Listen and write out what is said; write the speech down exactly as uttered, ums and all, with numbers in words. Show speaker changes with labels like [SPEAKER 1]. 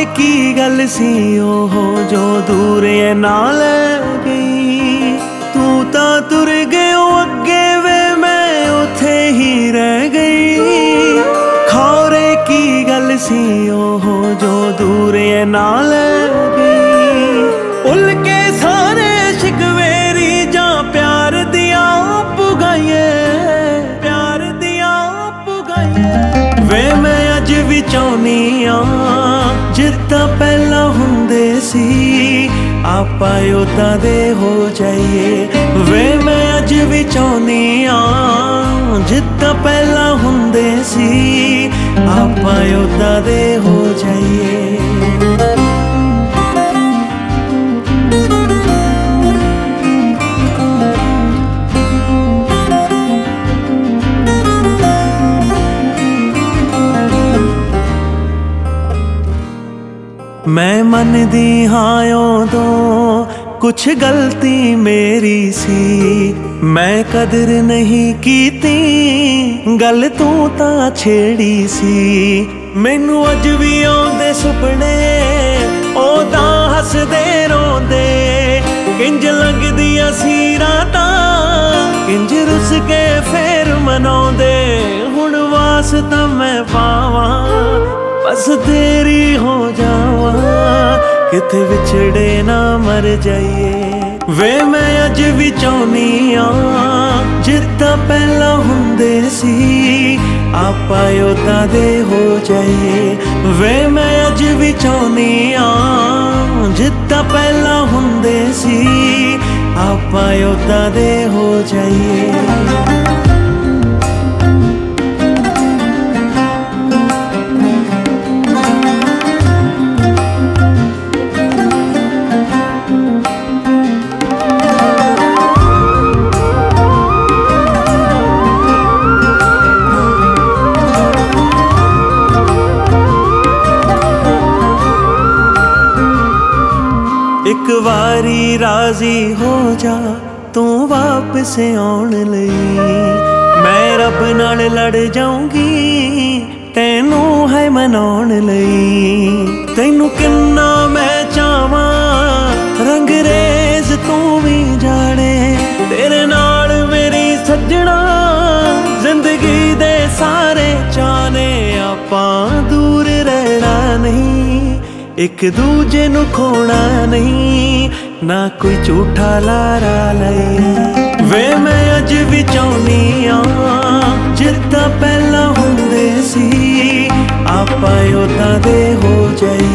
[SPEAKER 1] ਖੌਰੇ ਕੀ ਗੱਲ ਸੀ ਉਹ ਜੋ ਦੂਰ ਐ ਨਾਲ ਗਈ। ਤੂੰ ਤਾਂ ਤੁਰ ਗਿਓ ਅੱਗੇ ਵੇ ਮੈਂ ਉੱਥੇ ਹੀ ਰਹਿ ਗਈ। ਖੌਰੇ ਕੀ ਗੱਲ ਸੀ ਉਹ ਜੋ ਦੂਰ ਐ ਨਾਲ ਗਈ। ਭੁੱਲ ਕੇ ਸਾਰੇ ਸ਼ਿਕਵੇਰੀ ਜਾਂ ਪਿਆਰ ਦੀਆਂ ਪੁਗਾਈਏ, ਪਿਆਰ ਦੀਆਂ ਪੁਗਾਈਏ। ਵੇ ਮੈਂ ਅੱਜ ਵੀ ਚਾਹੁੰਦੀ ਆ ਜਿੱਦਾਂ ਪਹਿਲਾਂ ਹੁੰਦੇ ਸੀ ਆਪਾਂ ਉਦਾਂ ਦੇ ਹੋ ਜਾਈਏ। ਵੇ ਮੈਂ ਅੱਜ ਵੀ ਚਾਹੁੰਦੀ ਆ ਜਿੱਦਾਂ ਪਹਿਲਾਂ ਹੁੰਦੇ ਸੀ ਆਪਾਂ ਉਦਾਂ ਦੇ ਹੋ ਜਾਈਏ। ਮੈਂ ਮੰਨਦੀ ਹਾਂ ਉਦੋਂ ਕੁਛ ਗਲਤੀ ਮੇਰੀ ਸੀ। ਮੈਂ ਕਦਰ ਨਹੀਂ ਕੀਤੀ ਗੱਲ ਤੂੰ ਤਾਂ ਛੇੜੀ ਸੀ। ਮੈਨੂੰ ਅੱਜ ਵੀ ਆਉਂਦੇ ਸੁਪਨੇ ਉਹ ਤਾਂ ਹੱਸਦੇ ਰੋਂਦੇ। ਕਿੰਜ ਲੰਘਦੀਆਂ ਸੀ ਰਾਤਾਂ ਕਿੰਜ ਰੁੱਸ ਕੇ ਫੇਰ ਮਨਾਉਂਦੇ। ਹੁਣ ਵਾਸਤਾ ਮੈਂ ਪਾਵਾਂ ਬਸ ਤੇਰੀ ਹੋ ਜਾਵਾਂ ਕਿਤੇ ਵਿਛੜੇ ਨਾ ਮਰ ਜਾਈਏ। ਵੇ ਮੈਂ ਅੱਜ ਵੀ ਚਾਹੁੰਦੀ ਆ ਜਿੱਦਾਂ ਪਹਿਲਾਂ ਹੁੰਦੇ ਸੀ ਆਪਾਂ ਉਦਾਂ ਦੇ ਹੋ ਜਾਈਏ। ਵੇ ਮੈਂ ਅੱਜ ਵੀ ਚਾਹੁੰਦੀ ਆ ਜਿੱਦਾਂ ਪਹਿਲਾਂ ਹੁੰਦੇ ਸੀ ਆਪਾਂ ਉਦਾਂ ਦੇ ਹੋ ਜਾਈਏ। ਇੱਕ ਵਾਰੀ ਰਾਜ਼ੀ ਹੋ ਜਾ ਤੂੰ ਵਾਪਸ ਆਉਣ ਲਈ। ਮੈਂ ਰੱਬ ਨਾਲ ਲੜ ਜਾਊਂਗੀ ਤੈਨੂੰ ਹੈ ਮਨਾਉਣ ਲਈ। ਤੈਨੂੰ ਕਿੰਨਾ ਮੈਂ ਚਾਹਵਾਂ ਰੰਗਰੇਜ਼ ਤੂੰ ਵੀ ਜਾਣੇ। ਤੇਰੇ ਨਾਲ ਮੇਰੀ ਸੱਜਣਾ ਜ਼ਿੰਦਗੀ ਦੇ ਸਾਰੇ ਚਾਅ ਆਪਾਂ ਦੂਰ ਰਹਿਣਾ ਨਹੀਂ ਇੱਕ ਦੂਜੇ ਨੂੰ ਖੋਣਾ ਨਹੀਂ ਨਾ ਕੋਈ ਝੂਠਾ ਲਾਰਾ ਲਈ। ਵੇ ਮੈਂ ਅੱਜ ਵੀ ਚਾਹੁੰਦੀ ਆ ਜਿੱਦਾਂ ਪਹਿਲਾਂ ਹੁੰਦੇ ਸੀ ਆਪਾਂ ਉਦਾਂ ਦੇ ਹੋ ਜਾਈਏ।